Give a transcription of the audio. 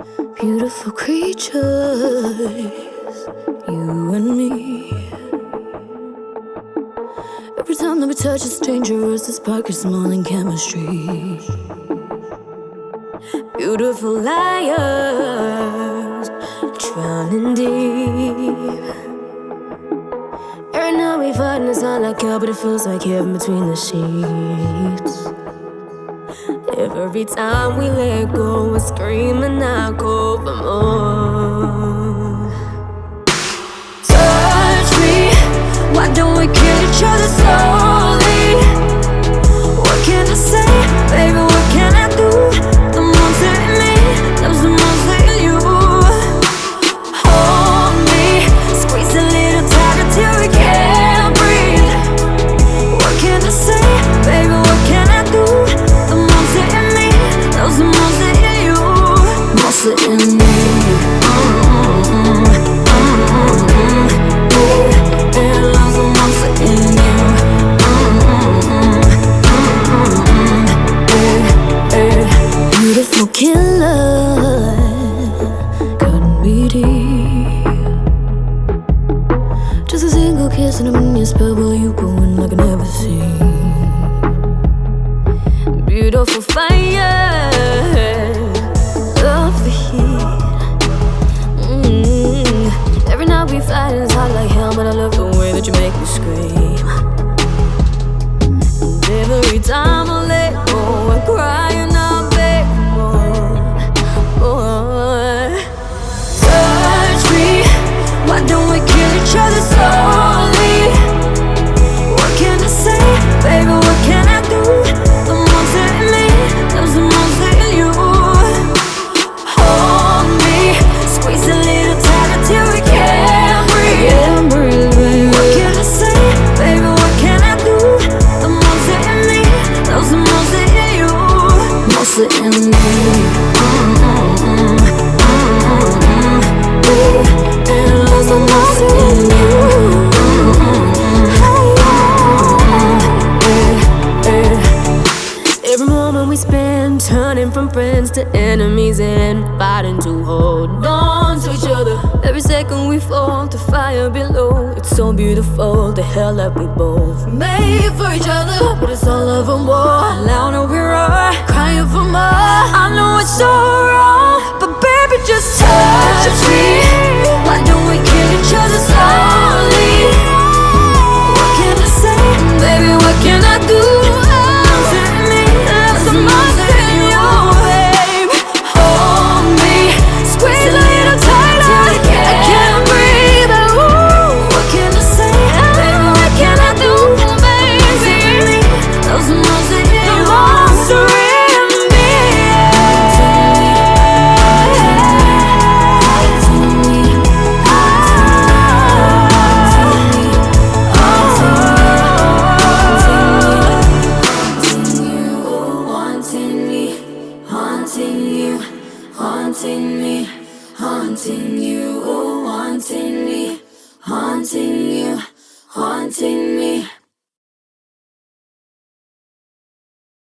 Beautiful creatures, you and me. Every time that we touch, it's dangerous. The spark is more than chemistry. Beautiful liars, drowning deep. Every night we fight and it's not like hell, but it feels like heaven between the sheets. Every time we let go, we're screaming out cold for more. Touch me, why don't we kill each other slowly? What can I say, baby, what can I do? The most in me, loves the most in you. Hold me, squeeze a little tighter till we can't breathe. What can I say, baby, what can I do? The most in me, loves the most in you. Most in me. Beautiful killer, couldn't be deep. Just a single kiss and I'm in your spell, boy, you going like I never seen. Beautiful fire, love the heat. Every night we fight and it's hot like hell, but I love the way that you make me scream. And every time I let go, I cry and I beg for more. Touch me, why don't we kill each other slowly? What can I say, baby, what can I do? The most in me, loves the most in you. Hold me, squeeze a little tighter till we can't breathe. What can I say, baby, what can I do? The most in me, loves the most in you. Most in me. And loves the most in you. Every moment we spend turning from friends to enemies and fighting to hold on to each other. Every second we fall to fire below. It's so beautiful, the hell that we both made for each other. But it's all of a war, louder we roar, crying for more. I know it's so wrong, but baby just touch me. Why don't we kill each other slowly? What can I say, baby, what can I do? Haunting me, haunting you, oh, wanting me, haunting you, haunting me.